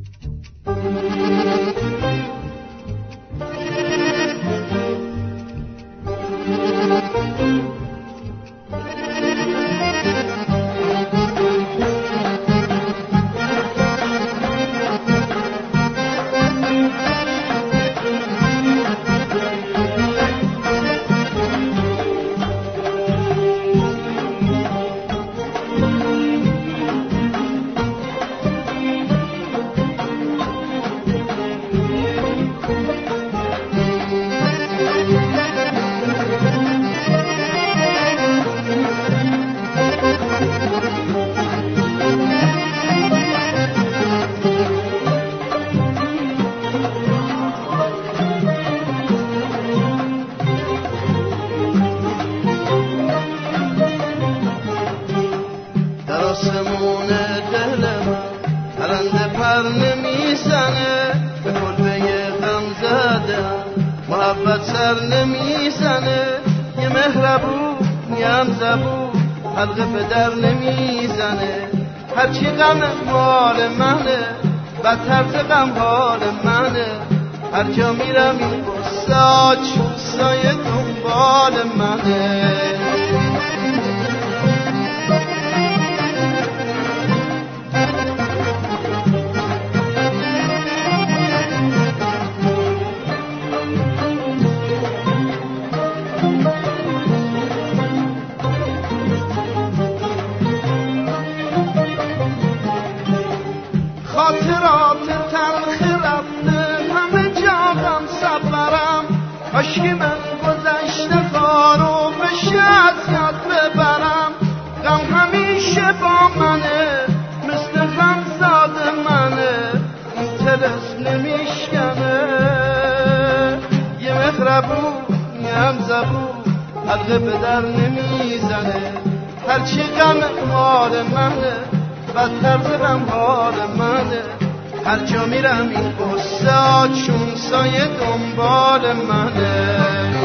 آسمون دلم پرنده پر نمیزنه، به کلبه غم زدم محبت سر نمیزنه. یه مهربون یم زبون حلقه به در نمیزنه. هرچی غم مال منه بدتر ز غم حال منه. هر جا میرم این قصه چوسای دنبال منه. خاطرات تلخ رفته همه جا غم سفرم. کاشکی من گذشته کارو بشه از یاد ببرم. غم همیشه با منه مثل غم زاد منه. این تلس نمیشکنه. یه مهربون یم زبون حلقه به در نمیزنه. هرچی غم مال منه بدتر ز غم حال منه. هر جا میرم این قصه چون سایه دنبال منه.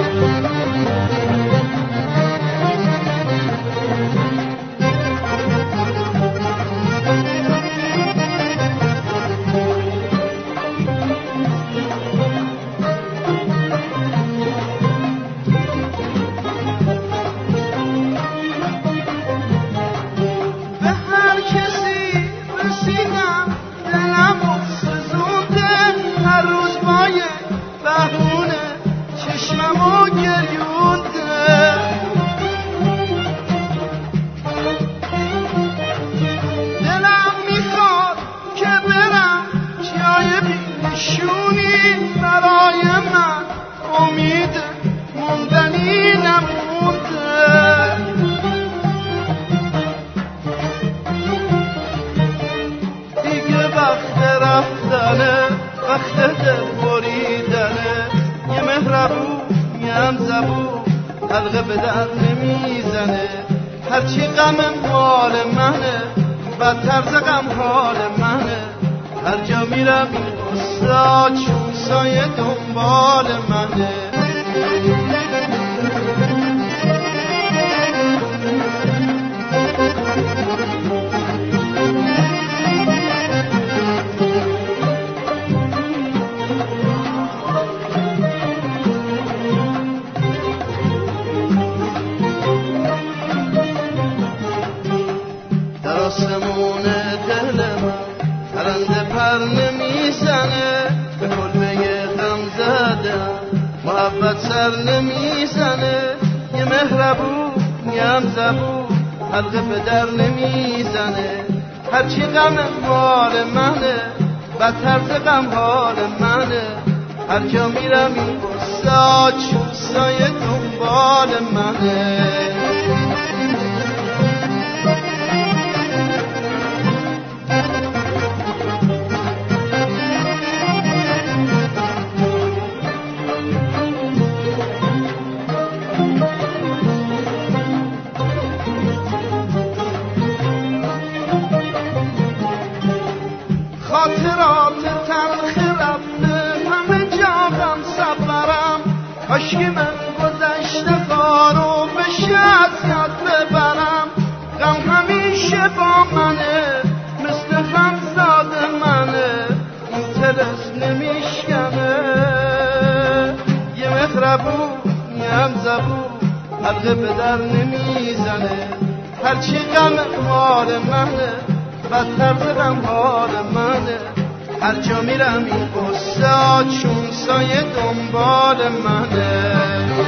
وقت دل بریدنه. یه مهربون یم زبون حلقه به در نمیزنه. هرچی غم مال منه بدتر ز غم حال منه. هر جا میرم این قصه چون سایه دنبال منه. آسمون دلم پرنده پر نمیزنه. به کلبه غم زدم محبت سر نمیزنه. یه مهربون یم زبون حلقه به در نمیزنه. هرچی غم مال منه بدتر ز غم حال منه. هر جا میرم این قصه چوسای دنبال منه. خاطرات تلخ رفته همه جا غم سفرم. کاشکی من گذشته کارو بشه از یاد ببرم. غم همیشه با منه مثل غم زاد منه. حلقه به در نمیزنه، هرچی غم مال منه بدتر ز غم حال منه. هر جا میرم این قصه چون سایه دنبال منه.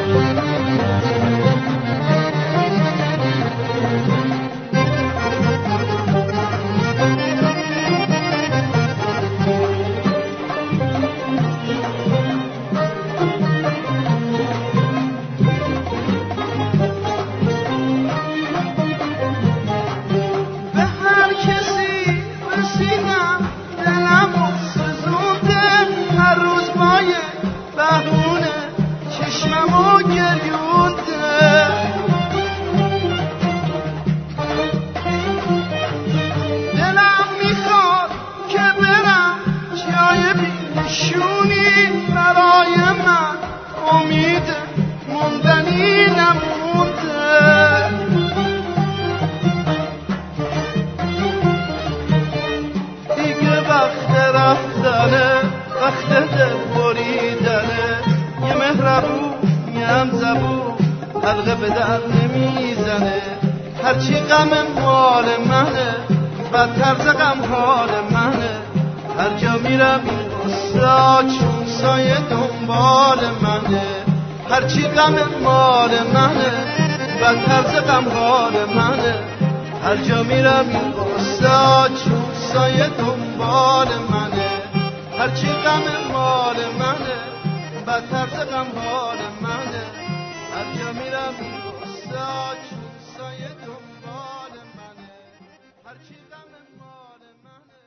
وقت دل بریدنه، یه مهربون یه هم زبون حلقه به در نمیزنه. هرچی غم مال منه بدتر ز غم حال منه. هر جا میرم این قصه چون سایه دنبال منه. هرچی غم مال منه بدتر ز غم حال منه. هر جا میرم این قصه چون سایه دنبال منه. هرچی غم مال منه بدتر ز غم حال منه. هر جا میرم این قصه چون سایه دنبال منه. هرچی غم مال منه.